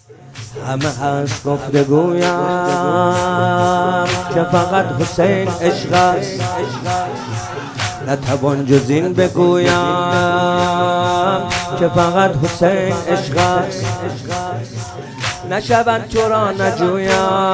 همه هست گفتگویم که فقط حسین عشق است، نتوان جز این بگویم که فقط حسین عشق است. نشود تو را نجویم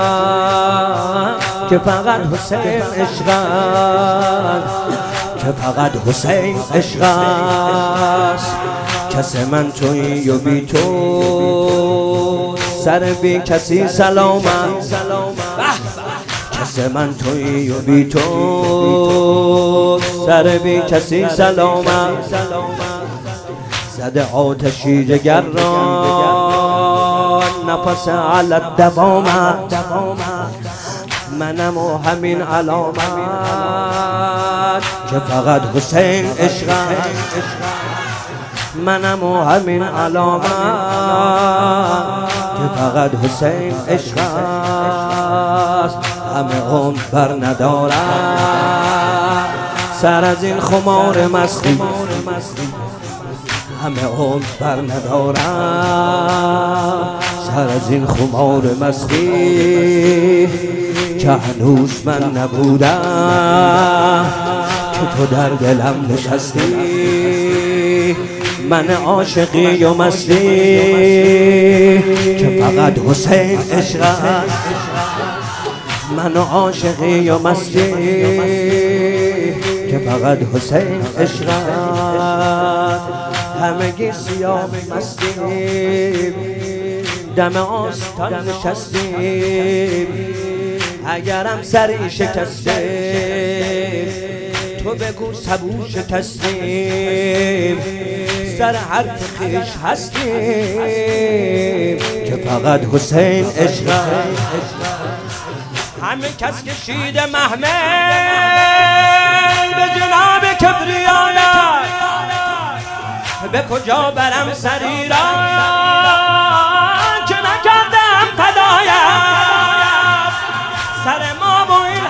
که فقط حسین عشق است، که فقط حسین عشق است. کس من تویی و بی تو سر بی کسی سلامت، کس من تویی و بی تو سر بی کسی سلامت. زده آتشی جگر را نفس علی دوامت، منم و همین علامت که فقط حسین عشق است، منم و همین علامت که فقط حسین عشق است. همه عمر بر ندارم سر از این خمار مستی، همه عمر بر ندارم سر از این خمار مستی، که هنوز من نبودم که تو در دلم نشستی. من عاشقی و مستی که فقط حسین عشق است، من عاشقی و مستی که فقط حسین عشق است. همگی سیاه مستیم دم آستان نشستیم، اگرم سری شکستیم تو بگو سبو شکستیم. سر حرف خیش هستیم که فقط حسین عشق است. همه کس کشید محمل به جناب کبریانت، به کجا برم سری را که نکردم فدایت. سر ما و این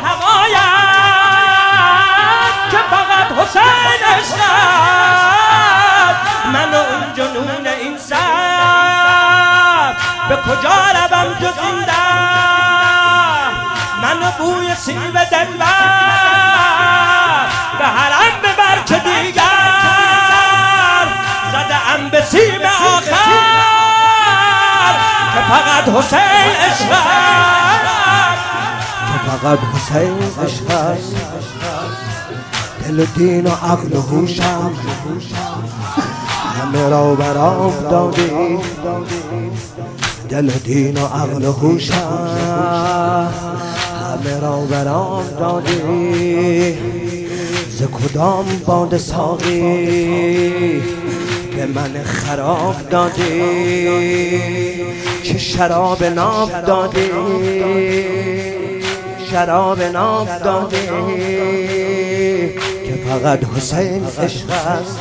هوایت که فقط حسین عشق است. من و اون جنون این سر به کجا روم جز این در، من و بوی سیب دلبر به حرم ببر که دیگر زده‌ام به سیم آخر که فقط حسین عشق است، که فقط حسین عشق است. دل و دین و عقل و هوشم همه را برام دادی، دل و دین و عقل و هوشم همه را برام دادی. ز کدام باد ساقی به من خراب دادی، که شراب ناب دادی، شراب ناب دادی که فقط حسین عشق است،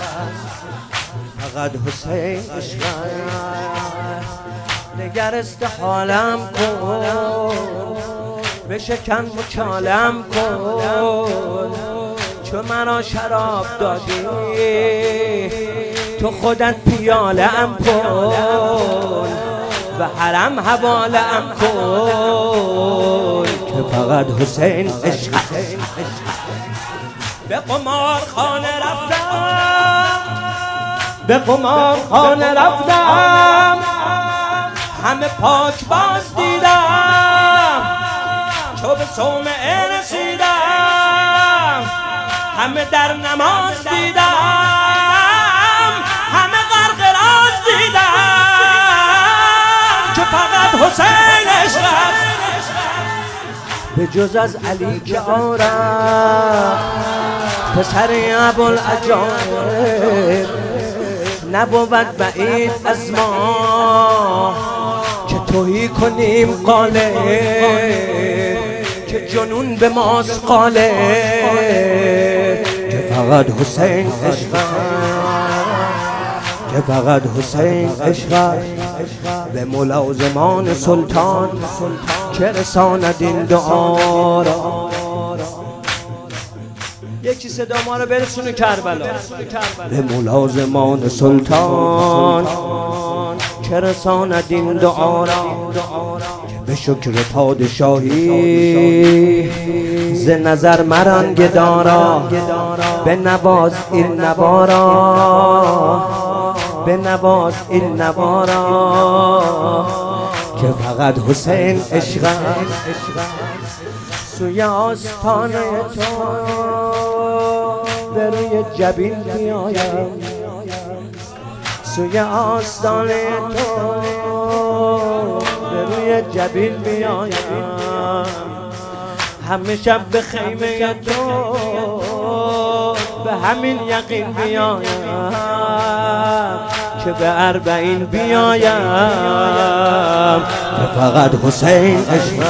فقط حسین عشق است. نگرست حالم کن بشکن مچالم کن، چو مرا شراب دادی تو خودت پیاله‌ام کن، و حرم حواله‌ام کن که فقط حسین عشق است. به قمارخانه رفتم، به قمارخانه رفتم، همه پاک باز دیدم، چو به صومعه رسیدم همه در نماز دیدم، همه غرق راز دیدم که فقط حسین عشق است. به جز از علی که آرم پسر ابوالعجایب، نبود بعید از ما که تویی کنیم قالب، که جنون به ماست قالب که فقط حسین عشق است، که فقط حسین عشق است. به ملازمان سلطان که رساند این دعا را، یکی صدا ما رو برسونه کربلا. به ملازمان سلطان که رساند این دعا را به شکر پادشاهی ز نظر مران گدارا به نواز این نوارا به نواز این نوارا که فقط حسین عشق سوی آستانه تو به روی جبین میایم سوی آستانه تو به روی جبین میایم همه شب به خیمه تو به همین یقین بیایم که به اربعین بیایم که فقط حسین عشق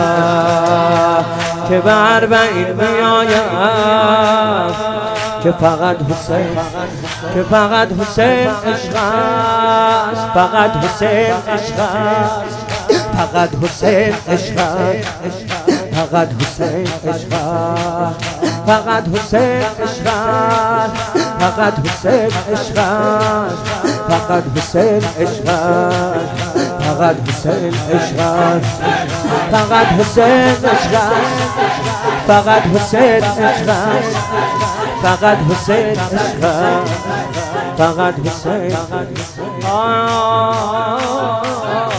که به اربعین بیایم که فقط حسین که فقط حسین عشق فقط حسین عشق فقط حسین عشق فقط حسین عشق فقط حسین عشق فقط حسین عشق فقط حسین عشق فقط حسین عشق فقط حسین عشق فقط حسین عشق فقط حسین عشق فقط حسین